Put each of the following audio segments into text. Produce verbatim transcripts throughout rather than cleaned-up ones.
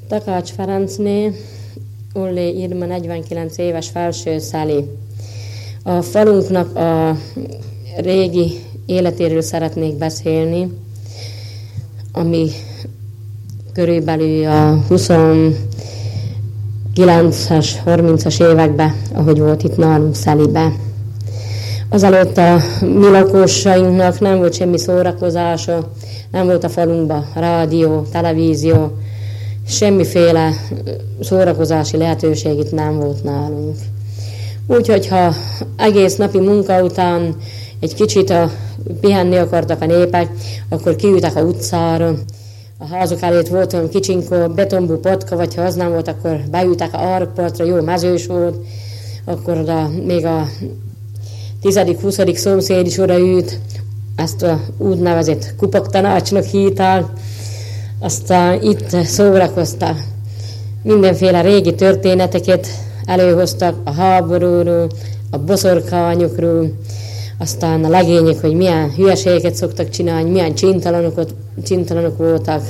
Takács Ferencné, Ullé Irma, negyvenkilenc éves, Felső Szeli. A falunknak a régi életéről szeretnék beszélni, ami körülbelül a huszonkilences, harmincas években, ahogy volt itt nálunk Szelibe. Azelőtt a mi lakosainknak nem volt semmi szórakozása, nem volt a falunkban rádió, televízió, semmiféle szórakozási lehetőség itt nem volt nálunk. Úgyhogy ha egész napi munka után egy kicsit a, pihenni akartak a népek, akkor kiültek a utcára. A házok előtt volt olyan kicsinkó betonbú patka, vagy ha az nem volt, akkor beültek a árokpartra, jó mezős volt, akkor oda még a tizedik-huszadik szomszéd is odaült, ezt a úgynevezett kupaktanácsnak hívták, aztán itt szórakoztak. Mindenféle régi történeteket előhoztak a háborúról, a boszorkányokról, aztán a legények, hogy milyen hülyeségeket szoktak csinálni, milyen csintalanok, csintalanok voltak.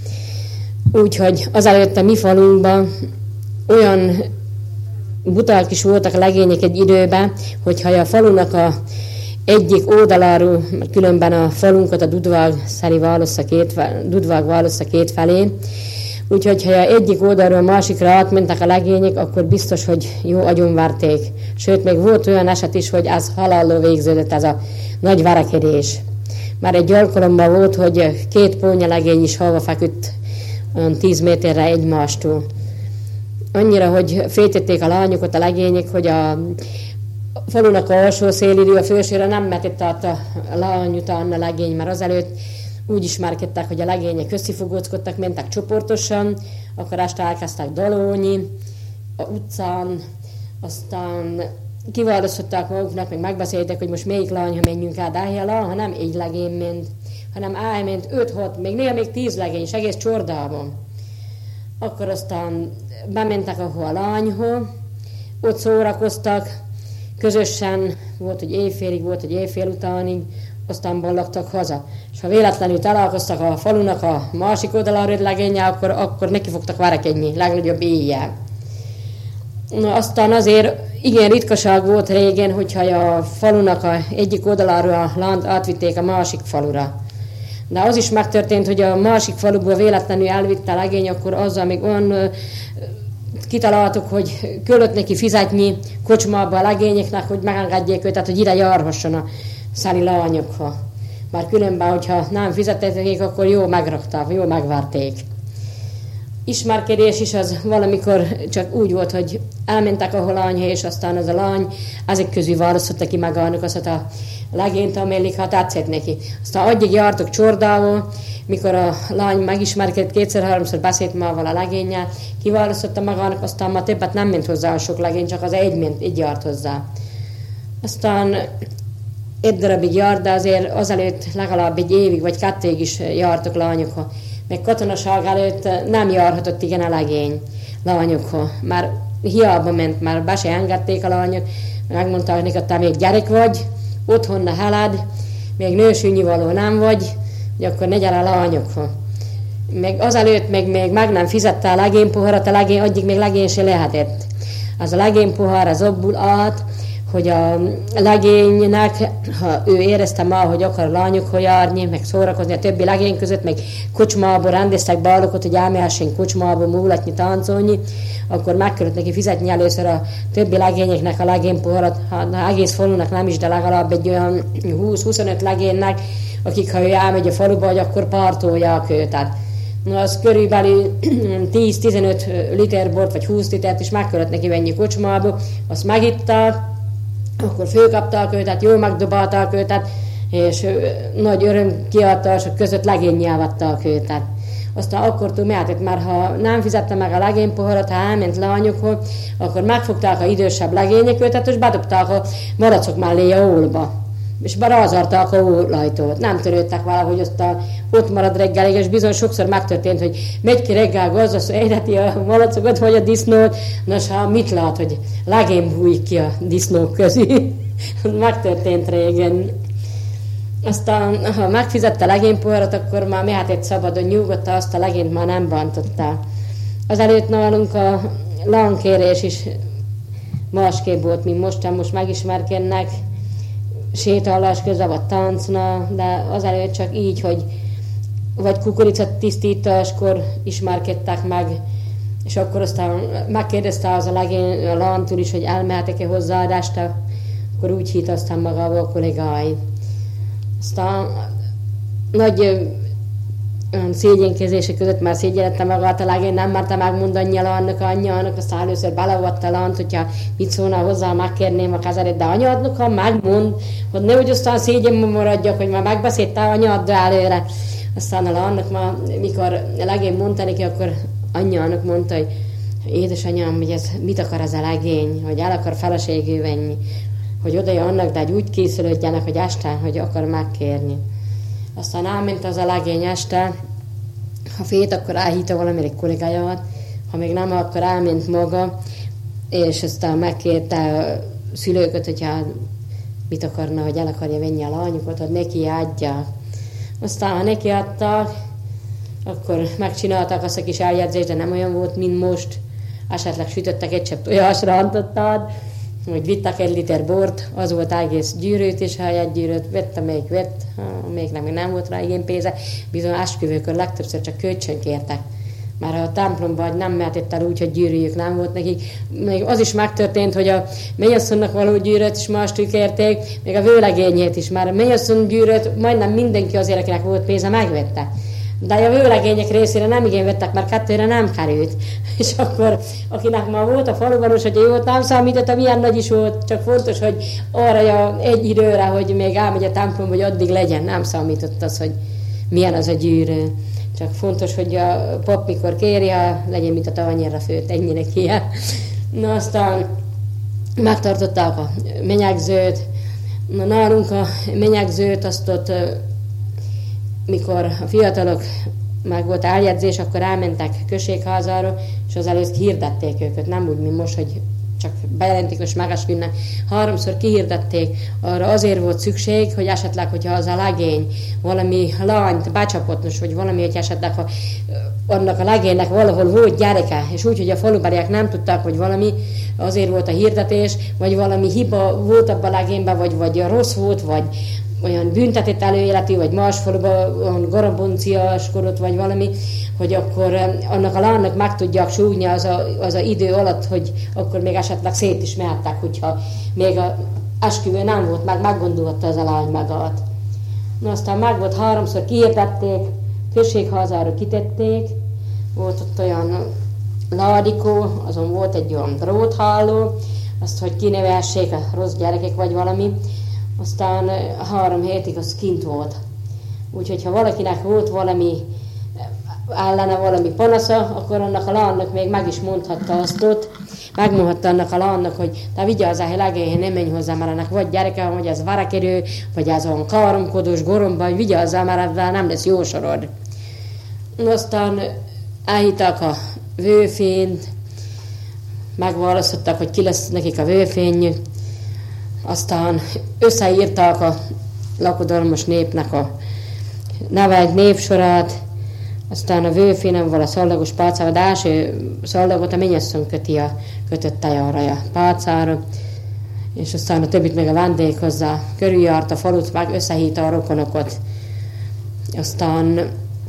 Úgyhogy azelőtt a mi falunkban olyan buták is voltak a legények egy időben, hogyha a falunak a egyik oldaláról, mert különben a falunkat a Dudvág Szeli válassza két, Dudvág válassza két felé, úgyhogy ha egyik oldalról a másikra átmentek a legények, akkor biztos, hogy jó agyonverték. Sőt, még volt olyan eset is, hogy ez halállal végződött, ez a nagy verekedés. Már egy alkalommal volt, hogy két pónya legény is halva feküdt olyan tíz méterre egymástól. Annyira, hogy féltették a lányokat a legények, hogy a falunak a alsó szélidő a fősére nem metett át a lány után a legény, mert azelőtt úgy ismerkedtek, hogy a legények összefogózkodtak, mentek csoportosan, akkor este elkezdtek dalolni a utcán, aztán kiválasztották maguknak, meg megbeszéltek, hogy most melyik lányha menjünk át ájjal, ha nem egy legény ment, hanem elment öt-hat, még néha még tíz legény, és egész csordában. Akkor aztán bementek ahol a lányhoz, ott szórakoztak, közösen, volt, hogy éjfélig, volt, hogy éjfél utánig, aztán ballagtak haza. És ha véletlenül találkoztak a falunak a másik oldalára legényel, akkor, akkor neki fogtak verekedni, legnagyobb éjjel. Na, aztán azért igen ritkaság volt régen, hogyha a falunak a egyik oldaláról a lánt átvitték a másik falura. De az is megtörtént, hogy a másik faluból véletlenül elvitte a legény, akkor azzal még olyan kitaláltuk, hogy kellett neki fizetni kocsmába a legényeknek, hogy megengedjék őt, tehát hogy ide járhasson a szeli lányokhoz. Már különben, hogyha nem fizették, akkor jó megrakták, jó megvárték. Ismerkedés is az valamikor csak úgy volt, hogy elmentek ahol lányhoz, és aztán az a lány ezek közül választotta ki magának azt a legényt, amellik, ha tetszett neki. Aztán addig jártok csordával, mikor a lány megismerkedett, kétszer-háromszor beszélt magával a legénnyel, kiválasztotta magának, aztán már többet nem ment hozzá a sok legény, csak az egy ment, így járt hozzá. Aztán egy darabig járt, de azért azelőtt legalább egy évig vagy kettőig is jártok lányokhoz. Meg katonaság előtt nem járhatott igen a legény lányokhoz. Már hiába ment, már be se engedték a lányok, megmondták neki, hogy te még gyerek vagy, otthon ne heled, még nősülnyivaló nem vagy, hogy akkor ne gyere a lányokhoz. Meg azelőtt meg még meg nem fizette a legénypoharat, a legény, addig még legény se lehetett. Az a legénypohar az abból állt, hogy a legénynek, ha ő érezte már, hogy akar lányokhoz járni, meg szórakozni a többi legény között, meg kocsmából rendeztek balokat, hogy elmehessen kocsmából múlatni, táncolni, akkor meg kellett neki fizetni először a többi legényeknek a legénypoharat, ha egész falunak nem is, de legalább egy olyan húsz-huszonöt legénynek, akik ha ő elmegy a faluba, hogy akkor partolják őt. Na, az körülbelül tíz-tizenöt liter bort, vagy húsz litert is meg kellett neki venni kocsmába, azt megitták, akkor fölkapták őtet, jól megdobálták őtet, és nagy öröm kiadások között legénnyel vették őtet. Aztán akkortól mehetett, mert ha nem fizette meg a legénypoharat, ha elment lányokhoz, akkor megfogták a idősebb legények őtet, és bedobták a maracok mellé a ólba. És berázarták a ólajtót. Nem törődtek vele, hogy ott, a, ott marad reggelig, és bizony sokszor megtörtént, hogy megy ki reggel gazdasz, édeti a malacokat, vagy a disznót, nos, ha mit lát, hogy legény bújik ki a disznók közé. Megtörtént régen. Aztán, ha megfizette a legénypoharat, akkor már mehetett szabadon, nyugodtan, azt a legényt már nem bántottál. Azelőtt nálunk a lánkérés is másképp volt, mint mostan, most megismerkednek, sétálás közben, vagy táncna, de azelőtt csak így, hogy vagy kukoricatisztításkor ismerkedtek meg, és akkor aztán megkérdezte az a legény, a lántúr is, hogy elmehetek-e hozzáadást, akkor úgy hitt aztán magába a kollégái. Aztán nagy szégyenkezések között már szégyenette magát a legény, nem merte megmondani a annak, anyjának, aztán először belavatta a lánt, hogyha mit szólna hozzá, megkérném a kezeret, de anyádnak, ha megmond, hogy nehogy aztán szégyenben maradjak, hogy már megbeszédte anyáddal előre. Aztán a lánynak már, mikor a legény mondta neki, akkor anyjának mondta, hogy édesanyám, hogy ez mit akar ez a legény, hogy el akar feleségül venni, hogy odaja annak, de hogy úgy készülődjenek, hogy este, hogy akar megkérni. Aztán elment az a legény este, ha fét, akkor elhívta valamire egy kollégáját, ha még nem, akkor elment maga, és aztán megkérte a szülőket, hogyha mit akarna, hogy el akarja venni a lányukat, hogy neki adja. Aztán, ha neki adtak, akkor megcsinálták azt a kis eljegyzést, de nem olyan volt, mint most. Esetleg sütöttek egy csepp tojásra, antottad, hogy vittek egy liter bort, az volt egész gyűrűt, és ha egy gyűrűt vette, még vett, még nem, még nem volt rá igen pénze. Bizony esküvőkör legtöbbször csak kölcsön kértek. Már a templomban nem mehetett el úgy, hogy gyűrűjük nem volt nekik. Még az is megtörtént, hogy a mennyasszonynak való gyűrűt is mástól kérték, még a vőlegényét is. Már a mennyasszony gyűrűt majdnem mindenki azért, akinek volt pénze, megvette. De a vőlegények részére nem igény vettek, mert kettőre nem került. És akkor, akinek már volt a faluban, hogy jó, nem számított, milyen nagy is volt, csak fontos, hogy arra egy időre, hogy még elmegy a templom, hogy addig legyen, nem számított az, hogy milyen az a gyűrű. Csak fontos, hogy a pap mikor kéri, ha legyen, mint a tavanyira főtt, ennyire kijel. Na aztán megtartották a menyegzőt. Na nálunk a menyegzőt azt ott, mikor a fiatalok meg volt eljegyzés, akkor elmentek községházára, és az előtt hirdették őket, nem úgy, mint most, hogy csak bejelentik, és megesküdnek. Háromszor kihirdették, arra azért volt szükség, hogy esetleg, hogyha az a legény valami lányt becsapott, vagy valami, hogy esetleg ha annak a legénynek valahol volt gyereke, és úgy, hogy a falubeliek nem tudták, hogy valami, azért volt a hirdetés, vagy valami hiba volt abban a legényben, vagy, vagy rossz volt, vagy olyan büntetett előéletű, vagy más faluban olyan garabonciáskorot, vagy valami, hogy akkor annak a lánynak meg tudják súgni az a, az a idő alatt, hogy akkor még esetleg szét is mehettek, hogyha még a esküvő nem volt meg, meggondolta az a lány magát. Na aztán meg volt, háromszor kihirdették, községházára kitették, volt ott olyan ládikó, azon volt egy olyan drótháló, azt, hogy kinevessék a rossz gyerekek vagy valami, aztán három hétig az kint volt. Úgyhogy ha valakinek volt valami ellene valami panasza, akkor annak a lánynak még meg is mondhatta azt ott, megmondhatta annak a lánynak, hogy te vigyázzál, hogy legény, nem menj hozzá, mert ennek vagy gyereke, vagy ez varekerő, vagy ez olyan káromkodós goromba, hogy vigyázzál, mert ebben nem lesz jó sorod. Aztán elhitták a vőfényt, megválasztották, hogy ki lesz nekik a vőfényük, aztán összeírták a lakodalmas népnek a neveit, névsorát, aztán a vőfénem val a szallagos pálcával, de első szallagot a mennyasszony köti a kötötte arra a pálcára, és aztán a többit meg a vendég hozzá körüljárt a falut, meg összehívta a rokonokat. Aztán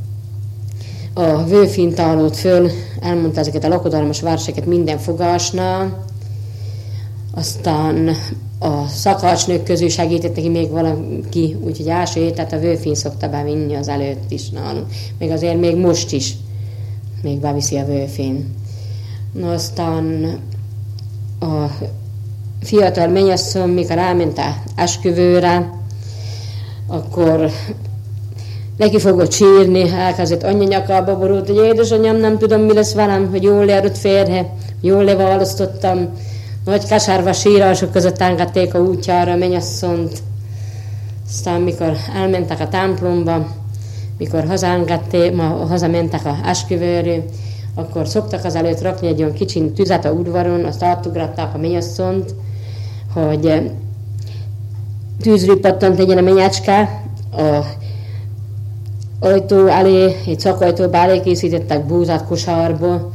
a vőfintálót föl elmondta ezeket a lakodalmas verseket minden fogásnál, aztán a szakácsnők közül segített neki még valaki, úgyhogy első tehát a vőfin szokta bevinni az előtt is nálunk. Még azért még most is még beviszi a vőfin. No, aztán a fiatal mennyasszony, mikor elment a esküvőre, akkor neki fogott sírni, elkezdett anyja nyakába borult, hogy édesanyám, nem tudom, mi lesz velem, hogy jól járott férhe, jól leválasztottam. Nagy kasárva sírások között engedték a útjára a mennyasszont. Aztán mikor elmentek a templomba, mikor hazaengedték, ma hazamentek a esküvőről, akkor szoktak az előtt rakni egy olyan kicsin tüzet a udvaron, azt átugratták a mennyasszont, hogy tűzről pattant legyen a mennyecske, a ajtó elé, egy szakajtóba elé készítettek búzát kosárból,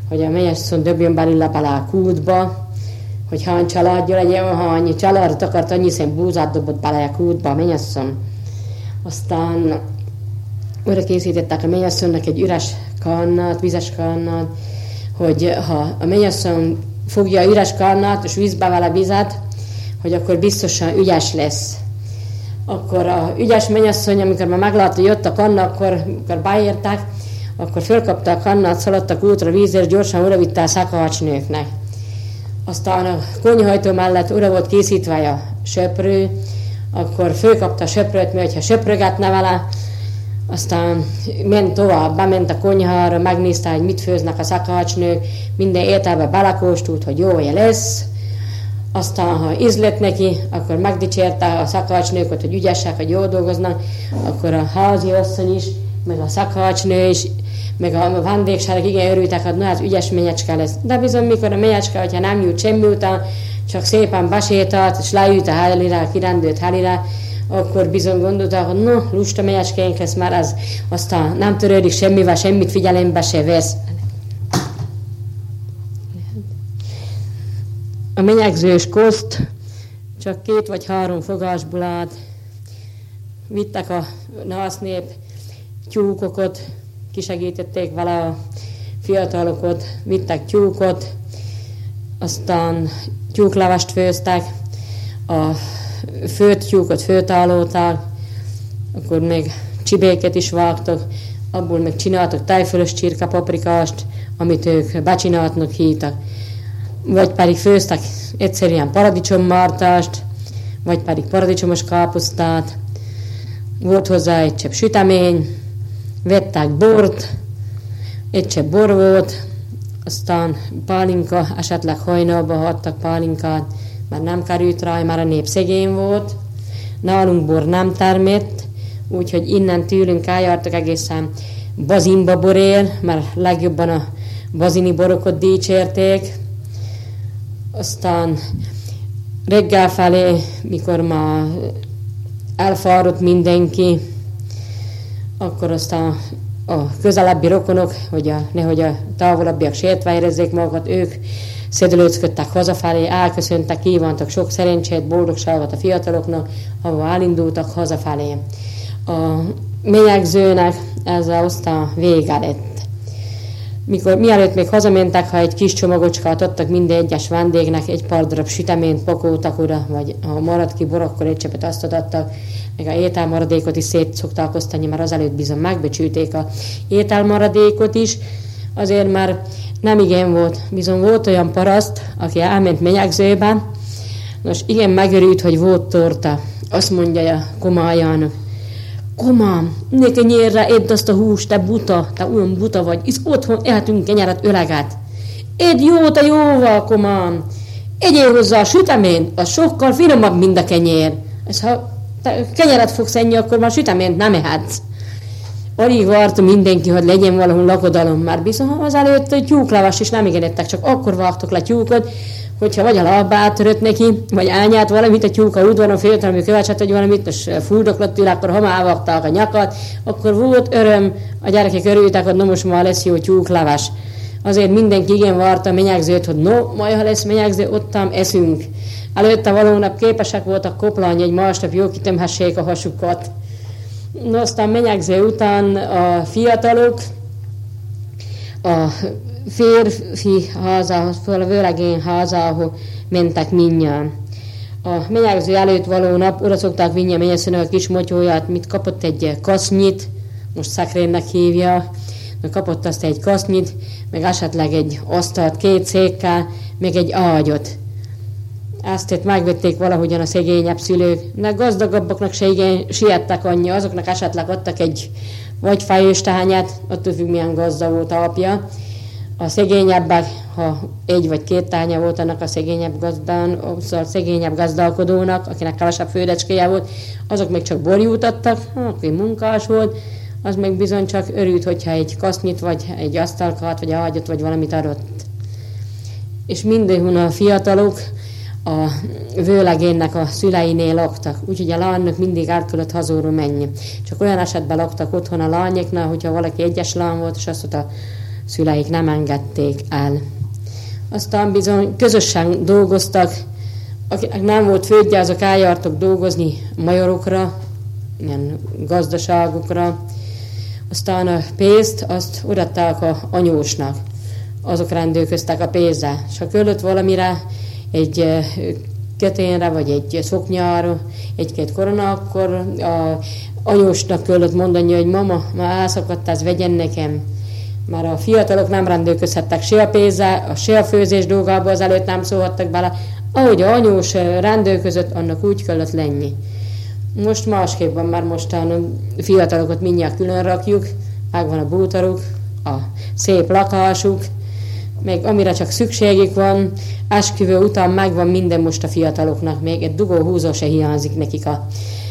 hogy a mennyasszony dobjon belőle bele a kútba, hogy hány családja legyen, hány családot akart, annyi szem búzát dobott bele a kútba a mennyasszony. Aztán oda készítettek a mennyasszonynak egy üres kannát, vizes kannát, hogy ha a mennyasszony fogja a üres kannát, és vízbe vele vizet, hogy akkor biztosan ügyes lesz. Akkor a ügyes mennyasszony, amikor már meglátta, hogy jött a kanna, akkor, amikor beértek, akkor fölkapta a kannát, szaladtak útra vízért, gyorsan odavitte a szakácsnőknek. Aztán a konyhajtó mellett oda volt készítve a söprő, akkor fölkapta a söprőt, mert ha söprögetne vele, aztán ment tovább, bement a konyhára, megnézte, hogy mit főznek a szakácsnők, minden ételbe belekóstult, hogy jó lesz. Aztán, ha ízlett neki, akkor megdicsérte a szakácsnőket, hogy ügyesek, hogy jól dolgoznak, akkor a házi asszony is, meg a szakácsnő is, meg a vendégságok igen örültek, hogy na, ez ügyes menyecske lesz. De bizony, mikor a menyecske, hogyha nem jut semmi után, csak szépen besétált, és leült a helire, a kirendült helire, akkor bizony gondolta, hogy no, lusta menyecskénk lesz már az, aztán nem törődik semmivel, semmit figyelembe se vesz. A menyegzős koszt csak két vagy három fogásból állt. Vittek a násznép tyúkokat, kisegítették vele a fiatalokat, vittek tyúkot, aztán tyúklevest főztek, a főtt tyúkot főtálolták, akkor még csibéket is vágtak, abból meg csináltak tejfölös csirke paprikást, amit ők becsináltnak hívtak. Vagy pedig főztek egyszerűen paradicsommártást, vagy pedig paradicsomos káposztát, volt hozzá egy csepp sütemény, vettek bort, egy csepp bor volt, aztán pálinka, esetleg hajnalba hattak pálinkát, mert nem került rá, már a nép szegény volt. Nálunk bor nem termett, úgyhogy innen tőlünk eljártak egészen Bazinba borér, mert legjobban a bazini borokat dicsérték. Aztán reggel felé, mikor már elfáradt mindenki, akkor aztán a közelebbi rokonok, hogy a, nehogy a távolabbiak sértve érezzék magukat, ők szedülőcködtek hazafelé, elköszöntek, kívántak sok szerencsét, boldogságot a fiataloknak, ahol elindultak hazafelé. A menyegzőnek ezzel aztán vége lett. Mikor, mielőtt még hazamentek, ha egy kis csomagocskát adtak minden egyes vendégnek, egy pár darab süteményt pakoltak oda, vagy ha maradt ki bor, akkor egy csepet azt adtak, meg a ételmaradékot is szét szokták osztani, mert azelőtt bizony megbecsülték a ételmaradékot is, azért már nem igen volt. Bizony volt olyan paraszt, aki elment menyegzőbe, nos igen megörült, hogy volt torta. Azt mondja a komájának: Komám, ne kenyérre edd azt a húst, te buta, te olyan buta vagy, hisz otthon ehetünk kenyeret öleget. Edd jót a jóval, komám. Egyél hozzá a süteményt, az sokkal finomabb, mint a kenyér. Ez, ha te kenyeret fogsz enni, akkor már süteményt nem ehetsz. Alig várta mindenki, hogy legyen valahol lakodalom, már bizony azelőtt a tyúklevest is nem igen ettek, csak akkor vágtok le tyúkot, hogyha vagy a lábát törött neki, vagy elnyált valamit a tyúk a udvaron, féltelemű követset, hogy valamit, és fuldoklott tőle, akkor ha már vágták a nyakat, akkor volt öröm, a gyerekek örültek, hogy no most már lesz jó tyúkleves. Azért mindenki igen várta a menyegzőt, hogy no, majd ha lesz menyegző, ottam eszünk. Előtte valónap képesek voltak koplani, egy másnap jó kitömhessék a hasukat. No, aztán menyegző után a fiatalok a férfi házához, a vőlegény házához mentek mindjárt. A menyegző előtt való nap oda szokták vinni a mennyasszonynak a kis motyóját, mit kapott egy kasznyit, most szekrénnek hívja, kapott azt egy kasznyit, meg esetleg egy asztalt két székkel, meg egy ágyat. Ezt itt megvették valahogyan a szegényebb szülők. De gazdagabbaknak se igen siettek annyi, azoknak esetleg adtak egy vagy fejős tehányát, attól függ milyen gazda volt a apja. A szegényebbek, ha egy vagy két tánya volt annak a szegényebb gazdán, szóval szegényebb gazdálkodónak, akinek kevesebb földecskéje volt, azok még csak borjút adtak, aki munkás volt, az meg bizony csak örült, hogyha egy kasznyit, vagy egy asztalkát, vagy ágyat, vagy valamit adott. És mindenhol a fiatalok a vőlegénynek a szüleinél laktak, úgyhogy a lánynak mindig el kellett hazóra menni. Csak olyan esetben laktak otthon a lányoknál, hogyha valaki egyes lány volt, és azt mondta, szüleik nem engedték el. Aztán bizony közösen dolgoztak, akiknek nem volt földje, azok eljártak dolgozni majorokra, ilyen gazdaságokra. Aztán a pénzt azt odaadták a anyósnak. Azok rendelkeztek a pénzzel. És ha kellett valamire, egy köténre, vagy egy szoknyára, egy-két korona, akkor a anyósnak kellett mondani, hogy mama, már elszakadt, ez vegyen nekem. Már a fiatalok nem rendelkezhettek se a pénzzel, se a főzés dolgába az előtt nem szólhattak bele. Ahogy a anyós rendelkezett, annak úgy kellett lenni. Most másképp van, már mostan a fiatalokat mindjárt külön rakjuk, megvan a bútoruk, a szép lakásuk, meg amire csak szükségük van, esküvő után megvan minden most a fiataloknak, még egy dugó húzó se hiányzik nekik a,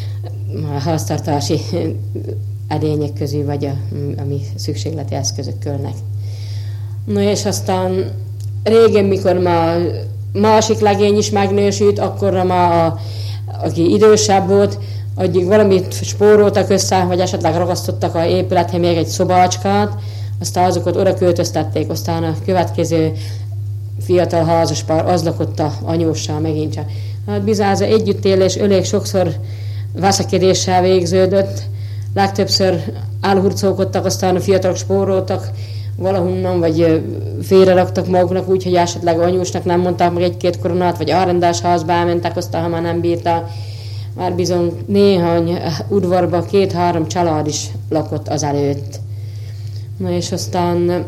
a háztartási edények közül, vagy a, ami szükségleti eszközök körnek. No és aztán régen, mikor már másik legény is megnősült, akkor már a, aki idősebb volt, addig valamit spóroltak össze, vagy esetleg ragasztottak a épülethez még egy szobácskát, aztán azokat oda költöztették, aztán a következő fiatal házaspár az lakott a anyóssal megint csak. Hát bizony az együttélés elég sokszor veszekedéssel végződött, legtöbbször elhurcolkodtak, aztán a fiatalok spóroltak valahonnan, vagy félreraktak maguknak úgy, hogy esetleg anyósnak nem mondták meg egy-két koronát, vagy arrendás házba elmentek, aztán ha már nem bírta. Már bizony néhány udvarban két-három család is lakott az előtt. Na és aztán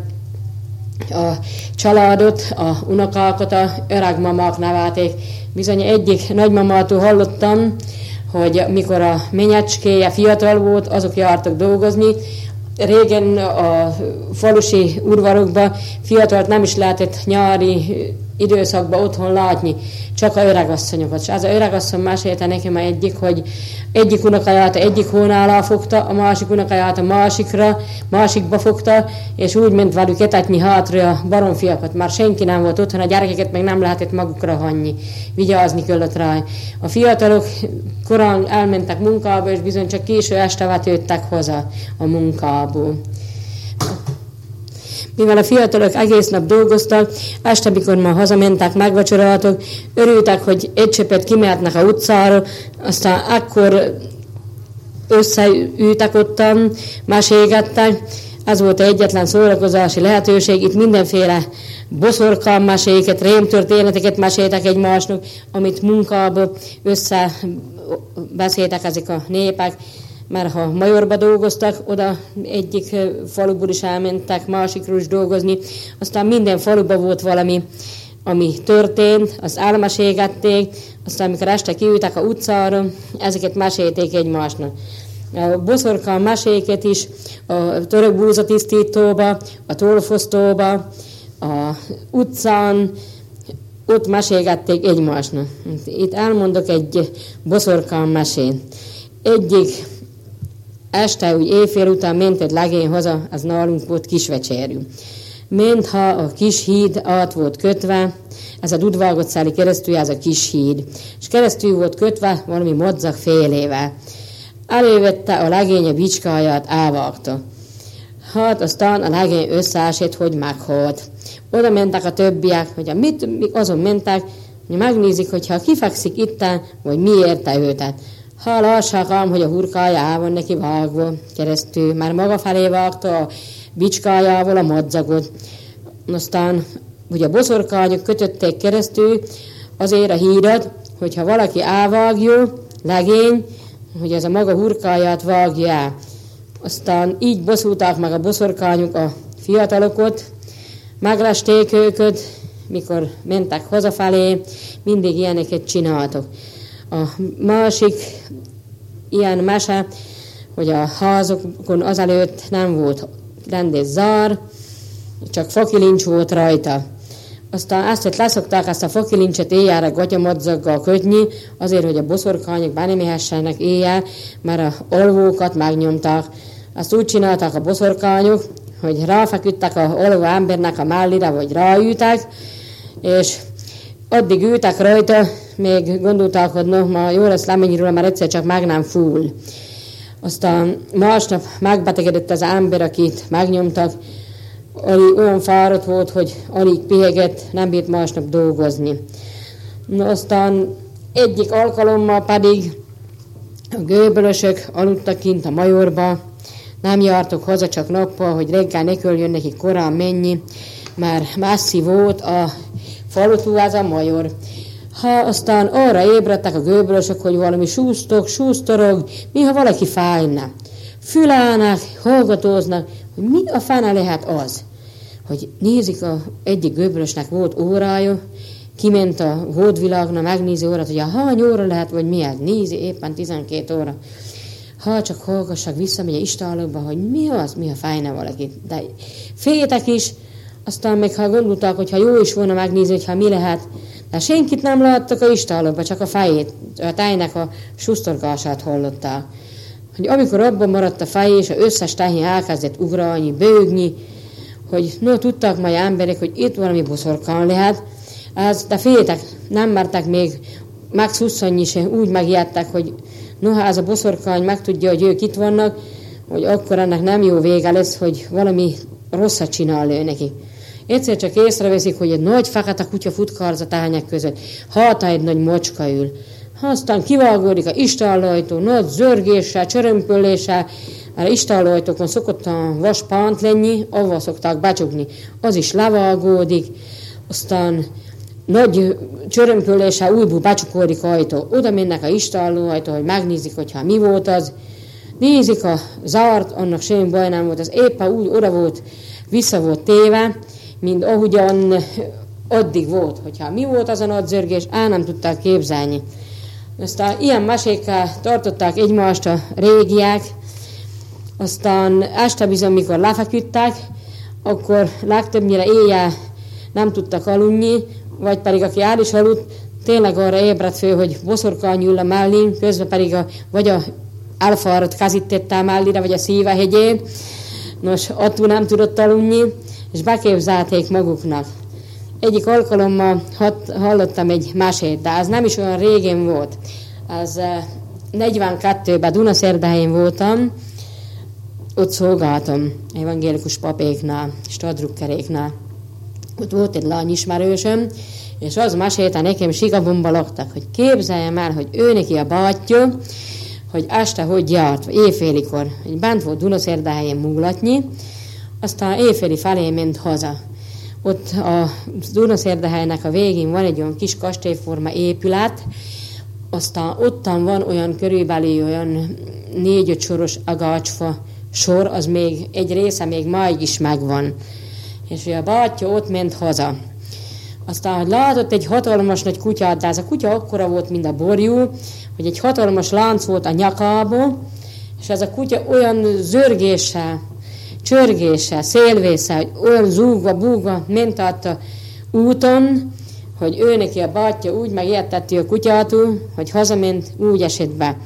a családot, a unokákat a öregmamák nevelték. Bizony egyik nagymamától hallottam, hogy mikor a menyecskéje fiatal volt, azok jártak dolgozni. Régen a falusi udvarokban fiatalt nem is lehetett nyári időszakban otthon látni, csak a öregasszonyokat. És az a öregasszony mesélte nekem egyik, hogy egyik unokáját egyik hóna alá fogta, a másik unokáját a másikra, másikba fogta, és úgy ment velük etetni hátra a baromfiakat. Már senki nem volt otthon, a gyerekeket meg nem lehetett magukra hagyni. Vigyázni kellett rá. A fiatalok korán elmentek munkába, és bizony csak késő este vetődtek haza a munkából. Mivel a fiatalok egész nap dolgoztak, este, mikor már hazamentek, megvacsoroltak, örültek, hogy egy csöpet kimehetnek a utcára, aztán akkor összeültek ottan, meségettek. Ez volt egyetlen szórakozási lehetőség, itt mindenféle boszorkán meséket, rémtörténeteket meséltek egymásnak, amit munkába összebeszéltek ezek a népek. Mert ha Majorba dolgoztak, oda egyik faluból is elmentek, másikról is dolgozni, aztán minden faluban volt valami, ami történt, azt elmeségették, aztán amikor este kiültek a utcára, ezeket mesélték egymásnak. A boszorkán meséket is a török búzatisztítóba, a tollfosztóba, a utcán, ott mesélgették egymásnak. Itt elmondok egy boszorkán mesét. Egyik este, úgy éjfél után ment egy legény haza, az nálunk volt Kisvecserű. Mintha a kis híd át volt kötve, ez a Dudvargocáli keresztül, ez a kis híd, és keresztül volt kötve valami madzag félével. Elővette a legény a bicskáját, elvágta. Hát aztán a legény összeesett, hogy meghalt. Oda mentek a többiek, hogy mit, azon mentek, hogy megnézik, hogyha kifekszik itten, vagy miért te őtet. Ha lássák ám, hogy a hurkája el van neki vágva keresztül, már maga felé vágta a bicskájával a madzagot. Aztán ugye a boszorkányok kötötték keresztül azért a hírat, hogyha valaki elvágja, legény, hogy ez a maga hurkáját vágja el. Aztán így bosszulták meg a boszorkányok a fiatalokat, meglesték őket, mikor mentek hazafelé, mindig ilyeneket csináltak. A másik ilyen mese, hogy a házokon azelőtt nem volt rendes zár, csak fakilincs volt rajta. Aztán ezt, hogy leszokták ezt a fakilincset éjjelre gatyamadzaggal kötni, azért, hogy a boszorkányok be nem éhessenek éjjel, mert a alvókat megnyomták. Azt úgy csinálták a boszorkányok, hogy ráfeküdtek a alvó embernek a mellére, vagy ráültek, és addig ültek rajta, még gondolták, hogy no, ma jó lesz lemenni róla, mert egyszer csak meg nem fúl. Aztán másnap megbetegedett az ember, akit megnyomtak, alig olyan fáradt volt, hogy alig pihegett, nem bírt másnap dolgozni. Na, aztán egyik alkalommal pedig a gőbölösök aludtak kint a majorba, nem jártok haza csak nappal, hogy reggel ne kelljen neki korán menni, mert messzi volt a falutúház a major. Ha aztán arra ébredtek a gőbölösök, hogy valami súsztok, súsztorog, miha valaki fájna. Fülállnak, hallgatóznak, hogy mi a fána lehet az, hogy nézik, a egyik gőbölösnek volt órája, kiment a hódvilágna, megnézi órát, hogy a hány óra lehet, vagy mi ez, nézi éppen tizenkét óra. Ha csak hallgassak, visszamegy a istállóba, hogy mi az, mi a fájna valaki. De féltek is, aztán meg ha gondolták, hogy ha jó is volna megnézni, hogy ha mi lehet, de senkit nem láttak a istállóba, csak a fejét, a tájnak a susztorgását hallották. Hogy amikor abban maradt a fej, és az összes tehén elkezdett ugrálni, bőgni, hogy no, tudták majd emberek, hogy itt valami boszorkán lehet, az, de féltek, nem mertek még megszusszanni se, úgy megijedtek, hogy noha ez a boszorkány megtudja, hogy ők itt vannak, hogy akkor ennek nem jó vége lesz, hogy valami rosszat csinál ő neki. Egyszer csak észreveszik, hogy egy nagy fekete kutya futkárz a tehányek között, háta egy nagy mocska ül. Aztán kivágódik a istállóajtó, nagy zörgéssel, csörömpöléssel, mert istállóajtókon szokott a vas pánt lenni, avval szokták becsukni, az is levágódik, aztán nagy csörömpöléssel újból becsukódik ajtó. Oda mennek a istállóajtó, hogy megnézik, hogyha mi volt az. Nézik a zárt, annak semmi baj nem volt, az éppen úgy oda volt, vissza volt téve, mint ahogyan addig volt, hogyha mi volt az a nagy zörgés, el nem tudták képzelni. Aztán ilyen mesékkel tartották egymást a régiek, aztán este bizony, mikor lefeküdtek, akkor legtöbbnyire éjjel nem tudtak aludni, vagy pedig aki el is aludt, tényleg arra ébredt föl, hogy boszorkány ül a mellén, közben pedig a, vagy a elfáradt kezét tette mellére, vagy a szíve hegyén. Nos, attól nem tudott aludni, és beképzelték maguknak. Egyik alkalommal hat, hallottam egy mesét, de az nem is olyan régen volt. Az negyvenkettőben Dunaszerdahelyén voltam, ott szolgáltam evangélikus papéknál, stadrukkeréknál. Ott volt egy lány ismerősöm, és az mesélte nekem, Sikabomba laktak, hogy képzeljem el, hogy ő neki a bátyja, hogy este hogy járt, éjfélikor, hogy bent volt Dunaszerdahelyén muglatni, aztán éjféli felé ment haza. Ott a Dunaszerdahelynek a végén van egy olyan kis kastélyforma épület, aztán ottan van olyan körülbelül olyan négy-öt soros agácsfa sor, az még egy része még máig is megvan. És a bátyja ott ment haza. Aztán, hogy látott egy hatalmas nagy kutyát, de ez a kutya akkora volt, mint a borjú, hogy egy hatalmas lánc volt a nyakába, és ez a kutya olyan zörgéssel, csörgéssel, szélvésszel, hogy olyan zúgva, búgva ment át a úton, hogy ő neki a bátyja úgy megijedtetti a kutyától, hogy hazament, úgy esett be.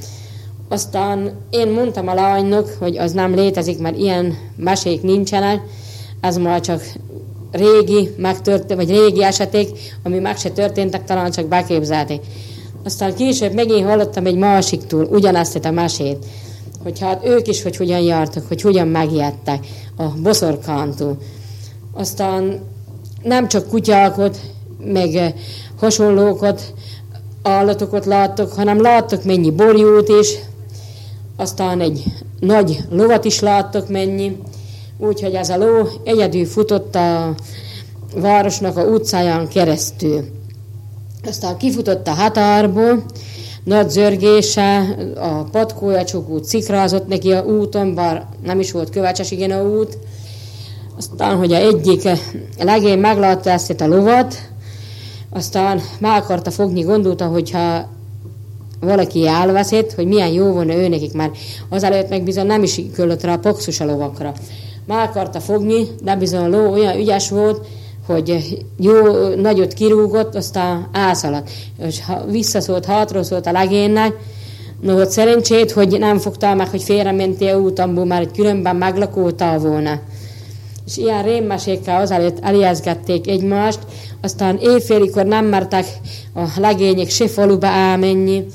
Aztán én mondtam a lánynak, hogy az nem létezik, mert ilyen mesék nincsenek, ez már csak régi, megtört, vagy régi esetek, ami meg se történtek, talán csak beképzelték. Aztán később megint hallottam egy másiktól ugyanezt a mesét, hogy hát ők is, hogy hogyan jártak, hogy hogyan megijedtek a boszorkántól. Aztán nem csak kutyákat, meg hasonlókat, állatokat láttok, hanem láttok mennyi borjút is, aztán egy nagy lovat is láttok mennyi, úgyhogy ez a ló egyedül futott a városnak a utcáján keresztül. Aztán kifutott a határból, nagy zörgése, a patkója csukút szikrázott neki a úton, bár nem is volt kövecses igen a út. Aztán, hogy a egyik legény meglátta ezt a lovat, aztán meg akarta fogni, gondolta, hogyha valaki elveszett, hogy milyen jó volna ő nekik, mert azelőtt meg bizony nem is küldött rá a paxus a lovakra. Meg akarta fogni, de bizony a ló olyan ügyes volt, hogy jó nagyot kirúgott, aztán elszaladt. És ha visszaszólt, hátra szólt a legénynek, no, hogy szerencsét, hogy nem fogtál meg, hogy félrementél útamból, mert különben meglakoltál volna. És ilyen rémmesékkel azelőtt elijeszgették egymást, aztán éjfélikor nem mertek a legények se faluba elmenni,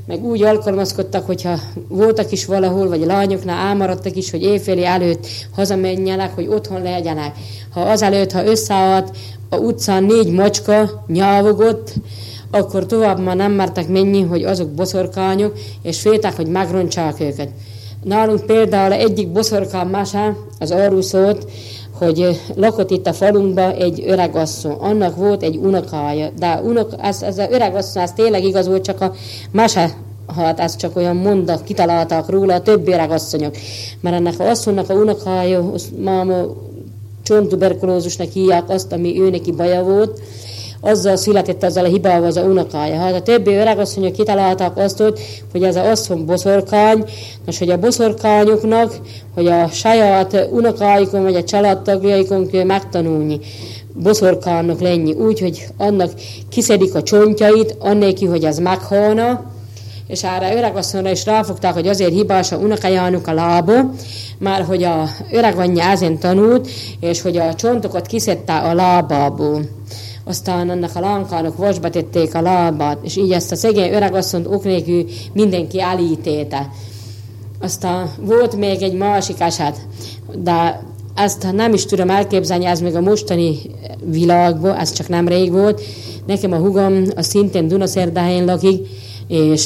meg úgy alkalmazkodtak, hogyha voltak is valahol, vagy a lányoknál elmaradtak is, hogy éjféli előtt hazamenjenek, hogy otthon legyenek. Ha azelőtt, ha összeállt a utcán négy macska nyávogott, akkor tovább már nem mertek menni, hogy azok boszorkányok, és féltek, hogy megrontsák őket. Nálunk például egyik boszorkány mese az arról szólt, hogy lakott itt a falunkban egy öreg asszony. Annak volt egy unokája, de unok, ez, ez az öreg asszony, ez tényleg igaz volt, csak a mese, hát ez csak olyan mondat, kitalálták róla a többi öreg asszonyok. Mert ennek a asszonynak a unokája, máma csonttuberkulózusnak hívják azt, ami ő neki baja volt, azzal született azzal a hibával az a unokája. Hát a többi öregasszonyok kitalálták azt, hogy ez az asszony boszorkány, most hogy a boszorkányoknak, hogy a saját unokáikon vagy a családtagjaikon kell megtanulni boszorkánynak lenni, úgy, hogy annak kiszedik a csontjait, annéki, hogy ez meghalna, és erre öregasszonyra is ráfogták, hogy azért hibás a unokájának a lába, már hogy a öreganyja ezen tanult, és hogy a csontokat kiszedte a lábából. Aztán annak a lánkának vasba tették a lábát, és így ezt a szegény öregasszonyt ok nélkül mindenki elítélte. Aztán volt még egy másik eset, de ezt nem is tudom elképzelni, ez még a mostani világban, ez csak nem rég volt. Nekem a hugom a szintén Dunaszerdahelyen lakik, és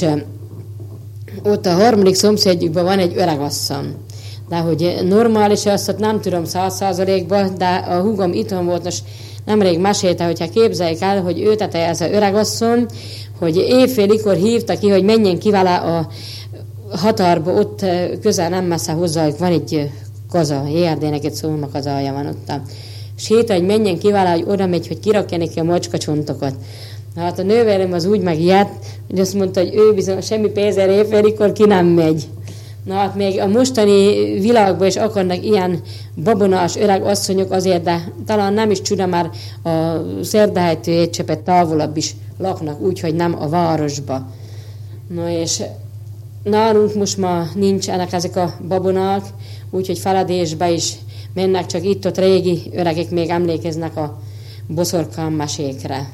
ott a harmadik szomszédjukban van egy öregasszony. De hogy normális, azt nem tudom száz százalékban, de a hugom itthon volt, most nemrég mesélte, hogyha képzeljük el, hogy ő tette ez az öregasszony, hogy éjfélikor hívta ki, hogy menjen ki vele a határba, ott közel nem messze hozzájuk van egy kaza, Jérdének egy szólma kazája van ott. Séta, hogy menjen ki vele, hogy oda megy, hogy kirakja neki a macskacsontokat. Hát a nővérem az úgy megijedt, hogy azt mondta, hogy ő bizony semmi pénzért éjfélikor ki nem megy. Na hát még a mostani világban is akarnak ilyen babonás öreg asszonyok azért, de talán nem is csuda, már a Szerdahelytől egy csepet távolabb is laknak, úgyhogy nem a városba. Na és nálunk most már nincsenek ezek a babonák, úgyhogy feledésbe is mennek, csak itt-ott régi öregek még emlékeznek a boszorkán mesékre.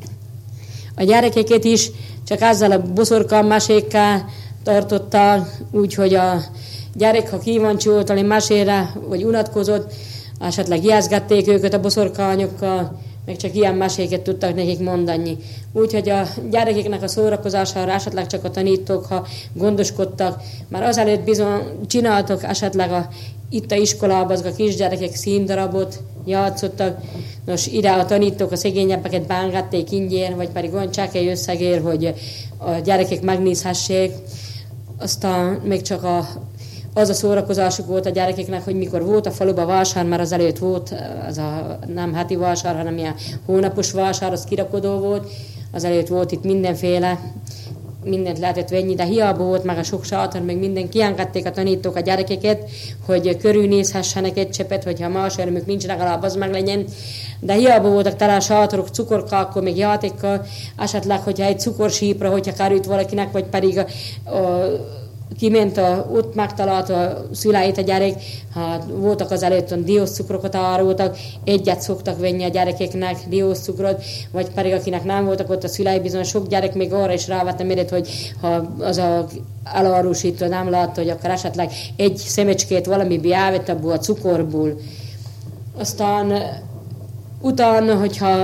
A gyerekeket is csak ezzel a boszorkán mesékkel tartották, úgyhogy a gyerek, ha kíváncsi volt a mesére, vagy unatkozott, esetleg ijeszgették őket a boszorkányokkal, meg csak ilyen meséket tudtak nekik mondani. Úgyhogy a gyerekeknek a szórakozására esetleg csak a tanítók, ha gondoskodtak, már azelőtt bizony csináltak esetleg a, itt a iskolában azok a kisgyerekek színdarabot játszottak. Nos, ide a tanítók a szegényebbeket bángatték ingyen, vagy pedig olyan csekély összegér, hogy a gyerekek megnézhessék. Aztán még csak a, az a szórakozásuk volt a gyerekeknek, hogy mikor volt a faluba vásár, mert az előtt volt, az a nem heti vásár, hanem ilyen hónapos vásár, az kirakodó volt, az előtt volt itt mindenféle, mindent lehetett venni, de hiába volt meg a sok sátor, meg minden, kiengedték a tanítók a gyerekeket, hogy körülnézhessenek egy csepet, hogyha más örömük nincs, legalább az meg legyen. De hiába voltak tele a sátorok cukorkákkal, még játékkal, esetleg, hogyha egy cukorsípra, hogyha került valakinek, vagy pedig a, a kiment, a, ott megtalálta a szüleit a gyerek, hát voltak az előtt diószcukrokat árultak, egyet szoktak venni a gyerekeknek, diószcukrot, vagy pedig akinek nem voltak ott a szülei, bizony sok gyerek még arra is rávette méret, hogy ha az a elárusító nem látta, hogy akkor esetleg egy szemecskét valamibe elvett abból a cukorból. Aztán utána, hogyha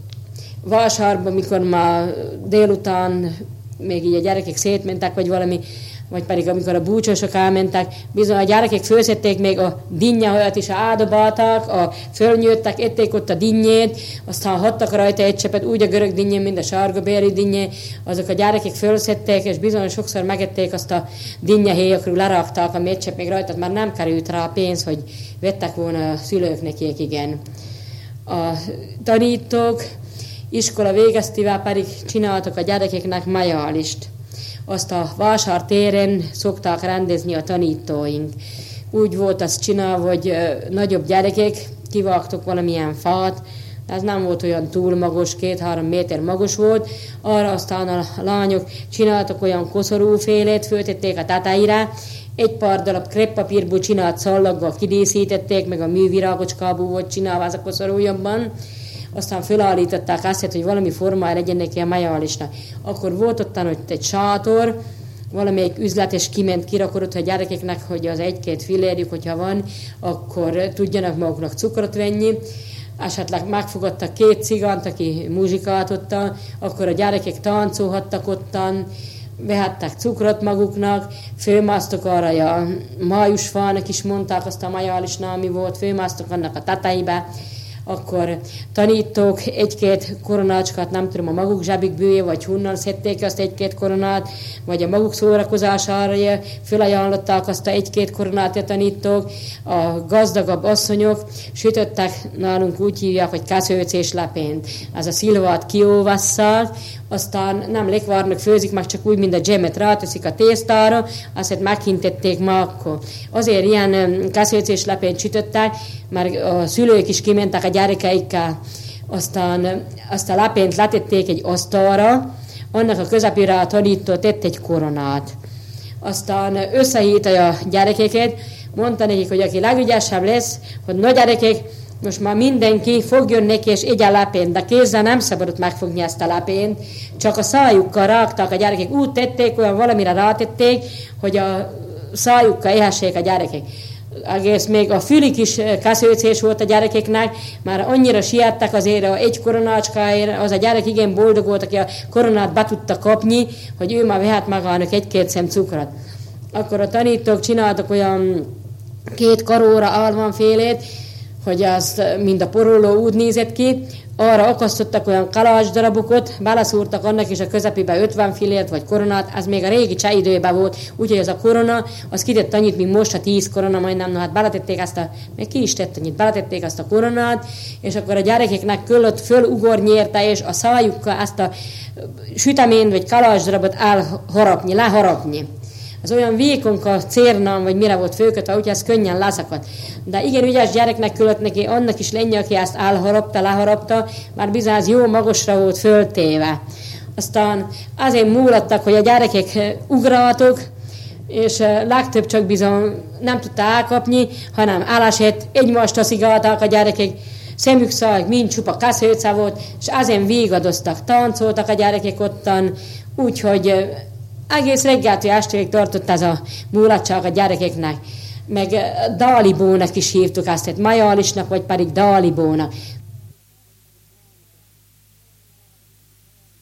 vásárban, mikor már délután még így a gyerekek szétmentek, vagy valami, vagy pedig amikor a búcsósok elmentek, bizony a gyerekek fölszedték még a dinnyehajat is, ádobálták, a fölnyőttek, ették ott a dinnyét, aztán hattak rajta egy csepet, úgy a görög dinnyén, mint a sárgabéri dinnyé, azok a gyerekek fölszedték, és bizony sokszor megették azt a dinnyehéjakról, lerakták, ami egy csepp még rajta, már nem került rá a pénz, hogy vettek volna a szülők nekik, igen. A tanítók iskola végeztével pedig csináltak a gyerekeknek majálist. Azt a vásártéren szokták rendezni a tanítóink. Úgy volt azt csinálva, hogy ö, nagyobb gyerekek kivágtak valamilyen fát, ez nem volt olyan túl magas, két-három méter magas volt, arra aztán a lányok csináltak olyan koszorúfélét, föltették a tetejére, egy pár darab kreppapírból csinált szallaggal kidíszítették, meg a művirágocskából volt csinálva ez a koszorújabban. aztán fölállították azt, hogy valami formája legyen neki a Maja-Alisnak. Akkor volt ottan, hogy egy sátor, valamelyik üzlet, és kiment kirakodott a gyerekeknek, hogy az egy-két fillérjük, hogyha van, akkor tudjanak maguknak cukrot venni. Esetleg megfogadtak két cigant, aki muzsikát ottan, akkor a gyerekek táncolhattak ottan, vehettek cukrot maguknak, fölmásztok arra a májusfának is mondták, azt a Maja-Alisnál, ami volt, fölmásztok annak a tetejébe, akkor tanítók egy-két koronácskát, nem tudom, a maguk zsebikből, vagy honnan szedték azt egy-két koronát, vagy a maguk szórakozására fölajánlották azt a egy-két koronát a tanítók, a gazdagabb asszonyok sütöttek, nálunk úgy hívják, hogy keszőcés lepént. Ez a szilvát kiolvasszák, aztán nem lekvárnak főzik, meg csak úgy, mint a dzsemet ráteszik a tésztára, azt meghintették ma akkor. Azért ilyen keszőcés lepént sütöttek, mert a szülők is kimentek a gyerekeikkel, aztán azt a lepént letették egy asztalra, annak a közepére a tanító tett egy koronát. Aztán összehívta a gyerekeket, mondta nekik, hogy aki legügyesebb lesz, hogy na gyerekek, most már mindenki fogjon neki és egye lepént, de kézzel nem szabadott megfogni ezt a lepént, csak a szájukkal rágtak a gyerekek. Úgy tették, olyan valamire rátették, hogy a szájukkal ehessék a gyerekek. Egész még a fülik is keszőcés volt a gyerekeknek, már annyira siettek azért a egy koronácskáért, az a gyerek igen boldog volt, aki a koronát be tudta kapni, hogy ő már vehet magának egy-két szem cukrot. Akkor a tanítók csináltak olyan két karóra almanfélét, hogy az, mind a poróló úgy nézett ki, arra akasztottak olyan kalács darabokat, beleszúrtak annak is a közepébe ötven fillért vagy koronát, ez még a régi cseh időben volt, úgyhogy ez a korona, az kitett annyit, mint most a tíz korona, majdnem, no hát beletették ezt a, még ki is tett annyit, beletették ezt a koronát, és akkor a gyerekeknek köllött fölugornyérte, és a szájukkal ezt a süteményt vagy kalács darabot elharapni, leharapni. Az olyan vékonka cérnám, vagy mire volt főkötve, úgyhogy ez könnyen leszakadt. De igen ügyes gyereknek küldött neki, annak is lennyi, aki ezt elharapta, leharapta, már bizony ez jó magasra volt föltéve. Aztán azért múlottak, hogy a gyerekek ugráltok, és legtöbb csak bizony nem tudta elkapni, hanem elesett, egymást taszigálták a gyerekek, szemük száj, mind csupa keszőce volt, és azért végadoztak, táncoltak a gyerekek ottan, úgyhogy egész reggeltől estéig tartott ez a múlatság a gyerekeknek. Meg Dálibónak is hívtuk azt, tehát Maja-Alisnak, vagy pedig Dálibónak.